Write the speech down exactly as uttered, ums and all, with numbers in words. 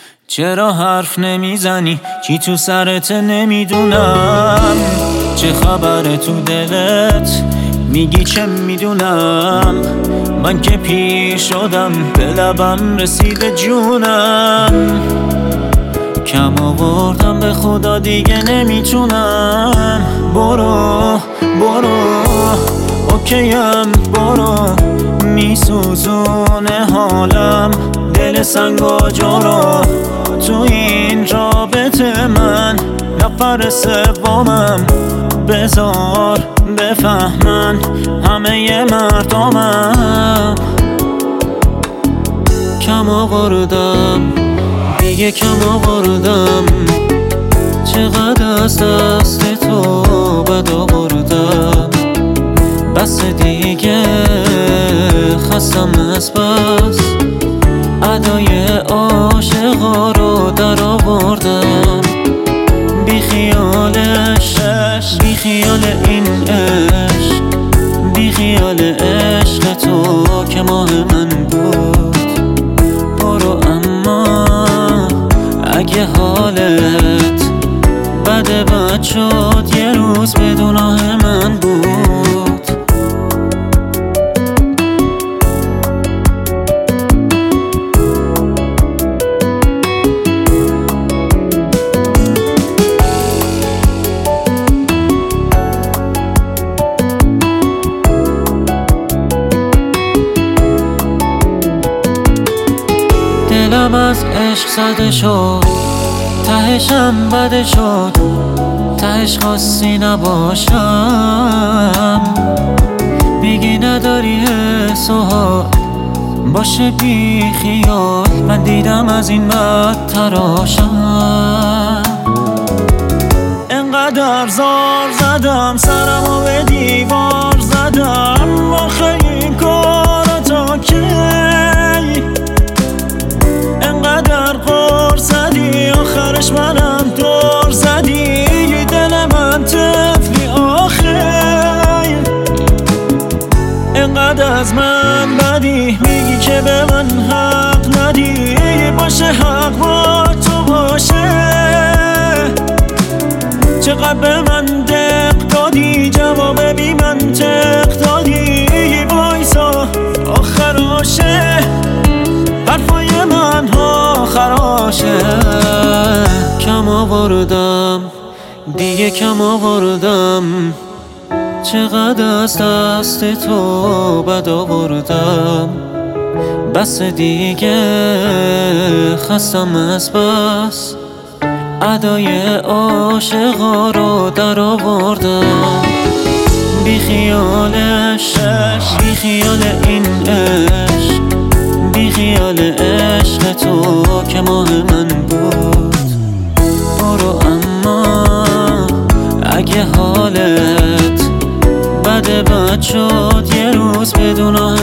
چرا حرف نمیزنی؟ چی تو سرت نمیدونم. چه خبره تو دلت؟ میگی چه میدونم. من که پیر شدم، به لبم رسیده جونم. کم آوردم به خدا دیگه نمیتونم. برو برو اوکیم برو، میسوزونه حالم دل سنگ و جورو. تو این رابطه من نفر سومم، بذار بفهمن همه مردمم. کم آوردم دیگه کم آوردم، چقدر از دست تو بد آوردم. بس دیگه خستم از بس، ادای عاشقا رو در آوردم. بی خیالش، بی خیال این عشق، بی خیال عشق تو که ماه من بود. برو اما اگه حالت بده بد شد، یه روز بدون آه من بود. دلم از عشق زده شد، تهشم بده شد، تهش خواستی نباشم. میگی نداری حس و حال، باشه بی خیال. من دیدم از این بد تراشم. انقدر زار زدم سرمو به دیوار زدم، آخه این کارا تا کی؟ انقدر قر زدی آخرش منم دور زدی. دل من طفلی آخر، انقدر از من بدی، میگی که به من حق ندی. باشه حق با تو باشه، چقدر به من دق دادی، جواب بی منطق دادی. وایسا آخراشه، حرفای من ها خراشه. کم آوردم دیگه کم آوردم، چقدر از دست تو بد آوردم. بس دیگه خستم از بس، ادای عاشقا رو در آوردم. بی خیالش، بی خیال این عشق، بی خیال عشق تو که ماه من بود. برو اما اگه حالت بده بد شد، یه روز بدون آه